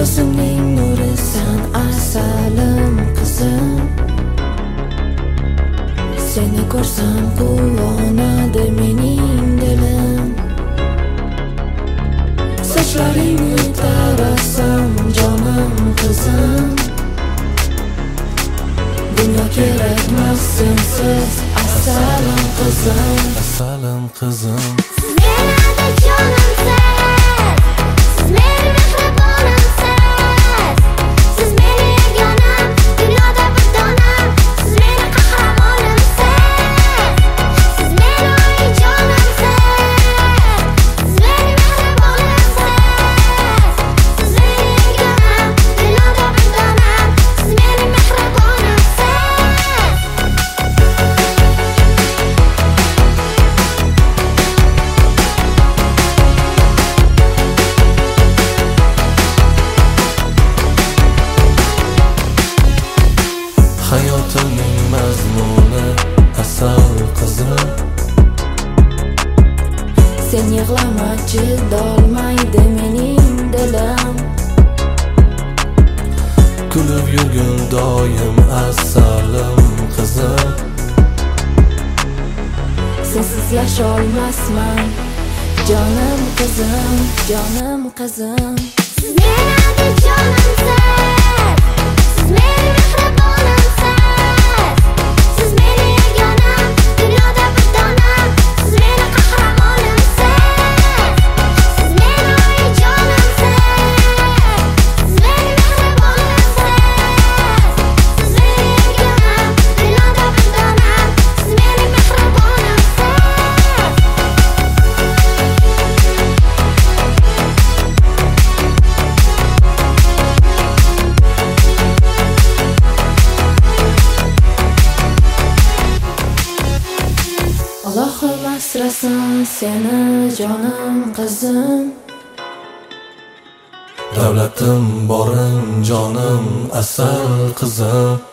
ko'zimning nurisan, asalim qizim. Seni ko'rsam quvonadi mening dilim. Sochlaringni tarasam jonim qizim. Dunyo kerakmas sensiz, asalim qizim. Asalim qizim. Siz menada jonimsiz, siz meni mehribonimsiz. Siz meni yagonam, dunyoda bir donam. Siz meni qahramonimsiz. Siz meni oyijonimsiz. Siz meni mehribonimsiz. Siz meni yagonam, dunyoda bir donam. Siz meni mehribonimsiz. Hayotimning mazmuni asal qizim. Sen yig'lama, chidolmaydi mening dilim. Kulib yurgin doim asalim qizim. Sensiz yasholmasman, jonim qizim, jonim qizim. Siz menada jonimsiz, siz meni mehribonimsiz. Siz meni yagonam, dunyoda bir donam. Siz meni qahramonimsiz. Siz meni oyijonimsiz. Siz meni mehribonimsiz. Siz meni yagonam, dunyoda bir donam. Siz meni mehribonimsiz. Allohim asrasin seni jonim qizim. Davlatim boring jonim asal qizim.